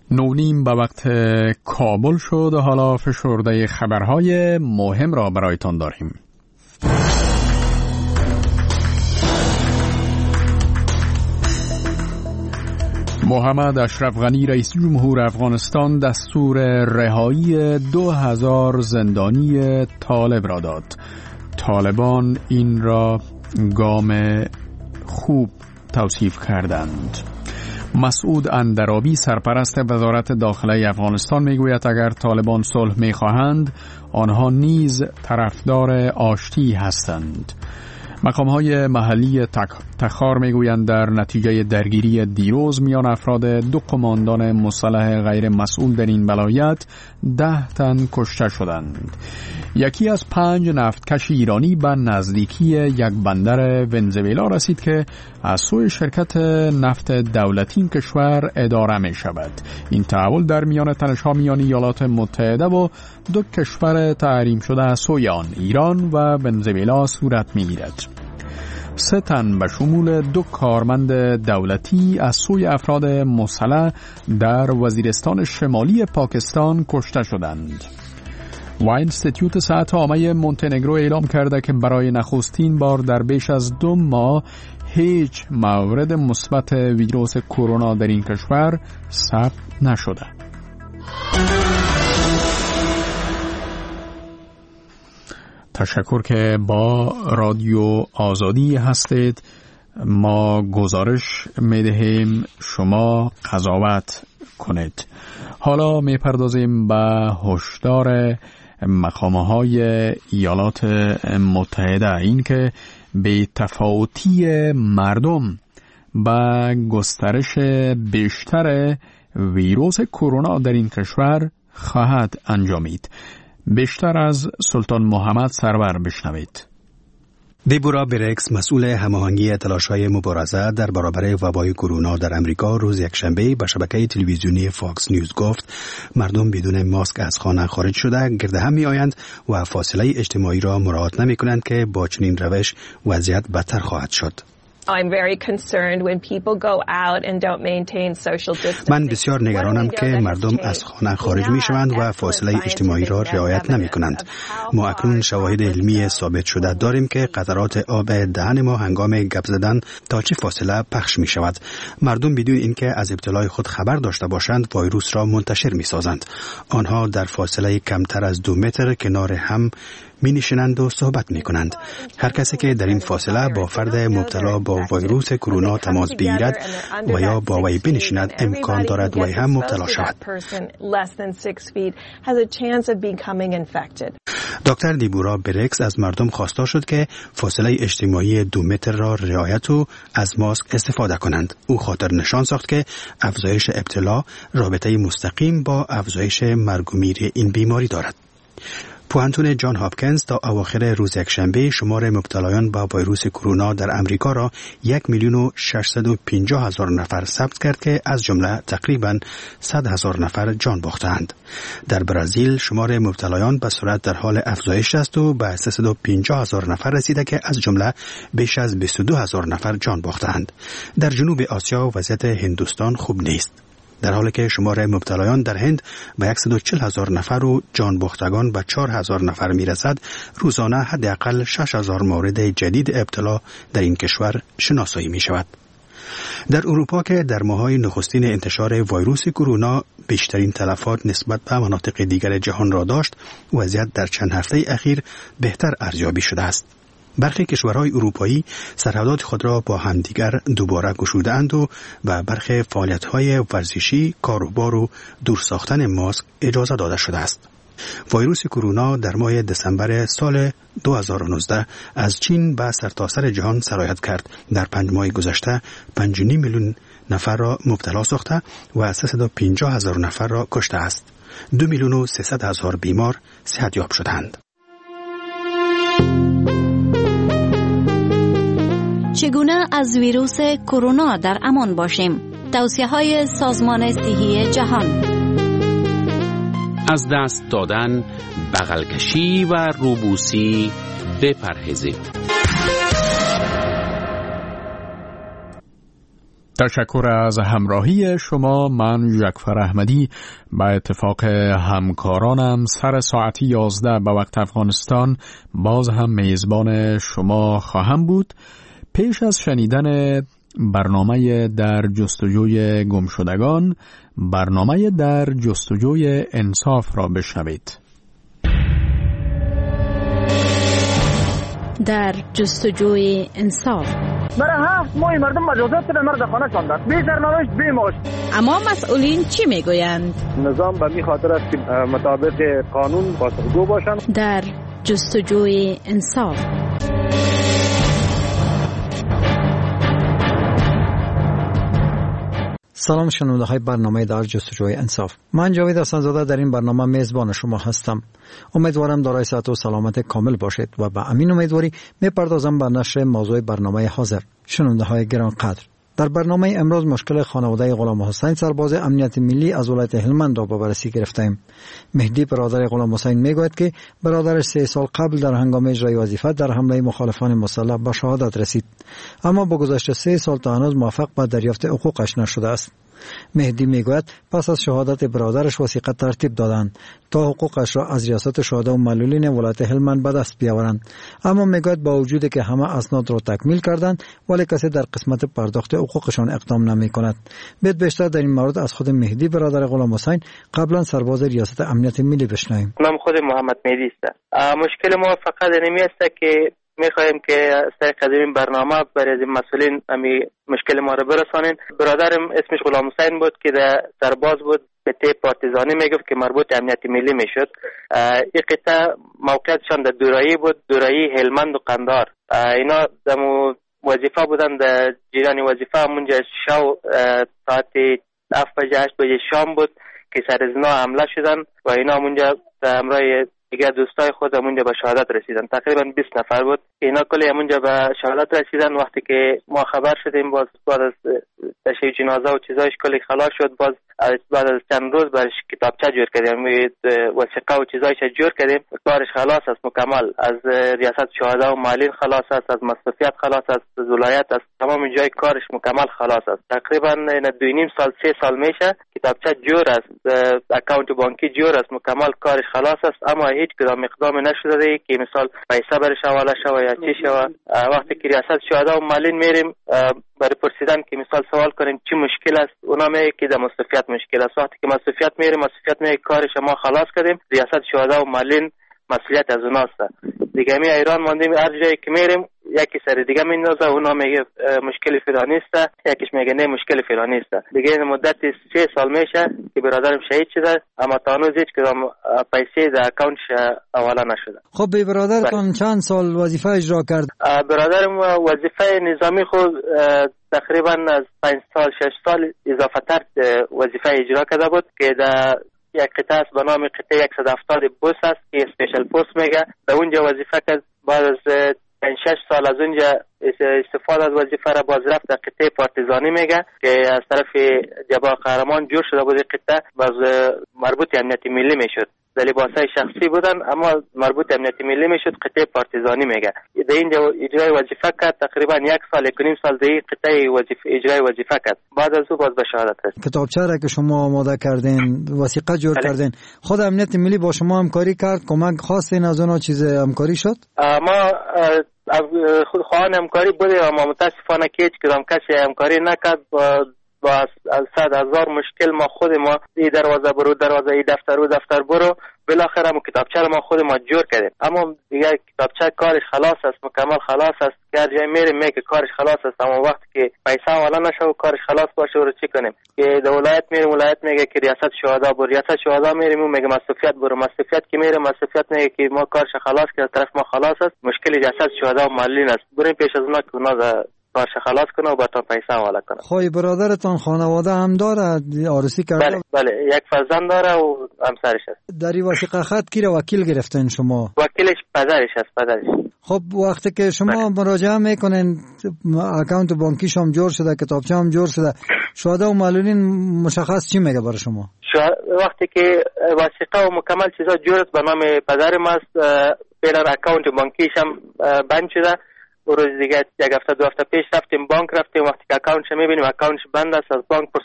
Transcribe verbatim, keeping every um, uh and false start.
نونیم به وقت کابل شد. حالا فشرده خبرهای مهم را برایتان داریم. محمد اشرف غنی رئیس جمهور افغانستان دستور رهایی دو هزار زندانی طالب را داد. طالبان این را گام خوب توصیف کردند. مسعود اندرابی سرپرست وزارت داخله افغانستان میگوید اگر طالبان صلح میخواهند آنها نیز طرفدار آشتی هستند. مقام‌های محلی تخار میگویند در نتیجه درگیری دیروز میان افراد دو قماندان مسلح غیر مسئول در این ولایت ده تن کشته شدند. یکی از پنج نفتکش ایرانی به نزدیکی یک بندر ونزوئلا رسید که از سوی شرکت نفت دولتی این کشور اداره می شود. این تحول در میان تنش‌ها میان ایالات متحده و دو کشور تحریم شده از سوی آن ایران و ونزوئلا صورت می گیرد. سه تن به شمول دو کارمند دولتی از سوی افراد مسلح در وزیرستان شمالی پاکستان کشته شدند. و اینستیتوت صحت عامه مونتنگرو اعلام کرده که برای نخستین بار در بیش از دو ماه هیچ مورد مثبت ویروس کرونا در این کشور ثبت نشده. تشکر که با رادیو آزادی هستید. ما گزارش میدهیم، شما قضاوت کنید. حالا میپردازیم به هشدار مقام‌های ایالات متحده این که به تفاوتی مردم با گسترش بیشتر ویروس کرونا در این کشور خواهد انجامید. بیشتر از سلطان محمد سرور بشنوید. دیبورا برکس مسئول هماهنگی تلاش‌های مبارزه در برابر وبای کرونا در امریکا روز یکشنبه به شبکه تلویزیونی فاکس نیوز گفت مردم بدون ماسک از خانه خارج شده گرد هم می‌آیند و فاصله اجتماعی را مراعات نمی‌کنند که با چنین روش وضعیت بدتر خواهد شد. I'm very concerned when people go out and don't maintain social distancing. من بسیار نگرانم که مردم از خانه خارج می شوند و فاصله اجتماعی را رعایت نمی کنند. ما اکنون شواهد علمی ثابت شده داریم که قطرات آب دهن ما هنگام گپ زدن تا چه فاصله پخش می شود. مردم بدون اینکه از ابتلای خود خبر داشته باشند ویروس را منتشر می سازند. آنها در فاصله کمتر از دو متر کنار هم می نشینند و صحبت می کنند. هر کسی که در این فاصله با فرد مبتلا با ویروس کرونا تماس بگیرد و یا با وی بنشیند امکان دارد وی هم مبتلا شود. دکتر دیبورا برکس از مردم خواسته شد که فاصله اجتماعی دو متر را رعایت و از ماسک استفاده کنند. او خاطر نشان ساخت که افزایش ابتلا رابطه مستقیم با افزایش مرگ و میر این بیماری دارد. پوهنتون جان هاپکینز تا اواخر روز یکشنبه شمار مبتلایان با ویروس کرونا در امریکا را یک میلیون و ششصد و پنجاه هزار نفر ثبت کرد که از جمله تقریباً صد هزار نفر جان باختند. در برزیل شمار مبتلایان به سرعت در حال افزایش است و به سیصد و پنجاه هزار نفر رسیده که از جمله بیش از بیست و دو هزار نفر جان باختند. در جنوب آسیا وضعیت هندوستان خوب نیست، در حالی که شمار مبتلایان در هند به صد و چهل هزار نفر و جان باختگان به چهار هزار نفر میرسد. روزانه حداقل شش هزار مورد جدید ابتلا در این کشور شناسایی می شود. در اروپا که در ماه‌های نخستین انتشار ویروس کرونا بیشترین تلفات نسبت به مناطق دیگر جهان را داشت، وضعیت در چند هفته اخیر بهتر ارزیابی شده است. برخی کشورهای اروپایی سرحدات خود را با همدیگر دوباره گشوده‌اند و به برخی فعالیت‌های ورزشی، کاروبار و دور ساختن ماسک اجازه داده شده است. ویروس کرونا در ماه دسامبر سال دو هزار و نوزده از چین به سرتاسر جهان سرایت کرد. در پنج ماه گذشته پنج و نیم میلیون نفر را مبتلا ساخته و سیصد و پنجاه هزار نفر را کشته است. دو میلیون و سیصد هزار بیمار صحتیاب شدند. چگونه از ویروس کرونا در امان باشیم؟ توصیه‌های سازمان صحی جهان. از دست دادن، بغل کشی و روبوسی بپرهیزید. تشکر از همراهی شما. من جعفر احمدی به اتفاق همکارانم سر ساعت یازده به وقت افغانستان باز هم میزبان شما خواهم بود. پیش از شنیدن برنامه در جستجوی گمشدگان، برنامه در جستجوی انصاف را بشنوید. در جستجوی انصاف برای هفت ماه مردم مجازات به مرد خانه شاندند، بی سرنوشت بی معاش. اما مسئولین چی میگویند؟ نظام به می خاطر است که مطابق قانون پاسخگو باشند. در جستجوی انصاف سلام شنونده های برنامه در جستجوی انصاف. من جاوید حسن‌زاده در این برنامه میزبان شما هستم. امیدوارم دارای صحت و سلامت کامل باشید و به امین امیدواری میپردازم به نشر موضوع برنامه حاضر. شنونده های گرانقدر، در برنامه امروز مشکل خانواده غلام حسین سرباز امنیت ملی از ولایت هلمند را به بررسی گرفتیم. مهدی برادر غلام حسین میگوید که برادرش سه سال قبل در هنگام اجرای وظیفه در حمله مخالفان مسلح به شهادت رسید، اما با گذشت سه سال تا هنوز موفق به دریافت حقوقش نشده است. مهدی میگوید پس از شهادت برادرش وثیقه ترتیب دادند تا حقوقش را از ریاست شهدا و معلولین ولایت هلمند به دست بیاورند، اما میگوید با وجودی که همه اسناد را تکمیل کردند ولی کسی در قسمت پرداخت حقوقشان اقدام نمی کند. بیت بیشتر در این مورد از خود مهدی برادر غلام حسین قبلا سرباز ریاست امنیت ملی بشنویم. نام خود محمد مهدی است. مشکل ما فقط اینمی است که میخوایم که از طریق این برنامه برای مسئولین امی مشکل ما رو برسانین. برادرم اسمش غلام حسین بود که در سرباز بود، قطعه پارتیزانی میگفت که مربوط امنیت ملی میشد. این قطعه موقعیتشان در دورایی بود، دورایی هلمند و قندار. اینا دمو وظیفه بودن در جیران وظیفه. همونجا شو ساعت هفت بجه هشت بجه شام بود که سر از اینا حمله شدن و اینا همونجا همراه دیگر دوستای خود همونجا به شهادت رسیدن. تقریبا بیست نفر بود. اینا کلی همونجا به شهادت رسیدن. وقتی که ما خبر شدیم باز بعد از تشییع جنازه و چیزایش کلی خلاص شد، باز بعد از چند روز برش کتابچه جور کردیم، وثیقه و چیزایش جور کردیم. کارش خلاص است مکمل. از ریاست شهدا و معلولین خلاص است، از مصرفیت خلاص است، از ولایت است، تمام جای کارش مکمل خلاص است. تقریبا دو نیم سال سه سال میشه کتابچه جور است، اکانت بانکی جور است، مکمل کارش خلاص است، اما هیچ کدام اقدام نشده که مثال پیسه برش حواله شوه یا چی شوه. وقتی که ریاست شهدا و معلولین میریم برای پرسیدن که مثال سوال کنیم چی مشکل است، اونا میگه که در مصرفیت مشکل است. وقتی که مصرفیت میریم مصرفیت میگه کارش ما خلاص کردیم، ریاست شهدا و معلولین مسئولیت از اوناست. دیگه می ایران ماندیم، هر جایی که میریم یکی سر دیگه میندازه، اونا میگه مشکل فلانی است، یکیش میگه نه مشکل فلانی است. دیگه این مدت سه سال میشه که برادرم شهید شده، اما تا هنوز هیچ کدام پیسه در اکانتش حواله نشده. خب به برادرتون چند سال وظیفه اجرا کرد؟ برادرم وظیفه نظامی خود تقریبا از پنج سال شش سال اضافه تر وظیفه اجرا کرده بود که در یک قطعه است به نام قطعه صد و هفتاد بوس است که اسپیشل فورس میگه. در اونجا وظیفه کرد. بعد از پنج شش سال از اونجا استفاده از وظیفه را باز رفت در قطعه پارتیزانی میگه که از طرف جبهه قهرمان جور شده بود. قطعه باز مربوط امنیت ملی میشد، در لباسای شخصی بودن اما مربوط امنیت ملی میشد، قطعه پارتیزانی میگه. در اینجا اجرای وظیفه کرد، تقریبا یک سال یک نیم سال در قطعه وظیفه اجرای وظیفه کرد. بعد از او باز به شهادت رسید. کتابچه را که شما آماده کردین، وثیقه جور بله. کردین، خود امنیت ملی با شما همکاری کرد؟ کمک خواستین از اونها چیز همکاری شد؟ ما خود خواهان همکاری بوده اما متاسفانه که هیچ کدام کسی همکاری نکرد. با با از صد هزار مشکل ما خود ما ای دروازه برو دروازه، ای دفتر برو دفتر برو، بالاخره ما کتابچه رو ما خود ما جور کردیم. اما دیگه کتابچه کارش خلاص است، مکمل خلاص است. که هر جای میریم میگه کارش خلاص است، اما وقتی که پیسه والا نشه و کارش خلاص باشه رو چی کنیم؟ که در ولایت میریم، ولایت میگه که ریاست شهدا برو، ریاست شهدا میریم و میگه مصرفیت برو، مصرفیت که میریم مصرفیت میگه که ما کارش خلاص کرد، طرف ما خلاص است. مشکل ریاست شهدا و معلولین است. بریم پیش از اونا که اونا کارش خلاص کنه و با تا پیسه حواله کنه. خواهی برادرتان خانواده هم داره؟ عروسی کرده؟ بله بله، یک فرزند داره و همسرش است. در این وثیقه خط کی را وکیل گرفتین شما؟ وکیلش پدرش است، پدرش. خب وقتی که شما بله. مراجعه میکنین اکانت بانکی شما جور شده، کتابچه هم جور شده، شهدا و معلولین مشخص چی میگه برای شما؟ وقتی که وثیقه و مکمل چیزا جور است به نام پدرم است، پیرر اکانت بانکیش هم بند شده روز دیگه یک هفته دو هفته پیش رفتیم بانک، رفتیم وقتی که اکانتش میبینیم اکانتش بند است، از بانک